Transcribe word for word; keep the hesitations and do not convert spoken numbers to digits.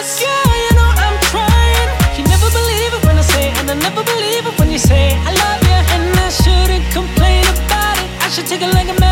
this. Girl, you know I'm trying. You never believe it when I say it, and I never believe it when you say I love you. And I shouldn't complain about it. I should take it like a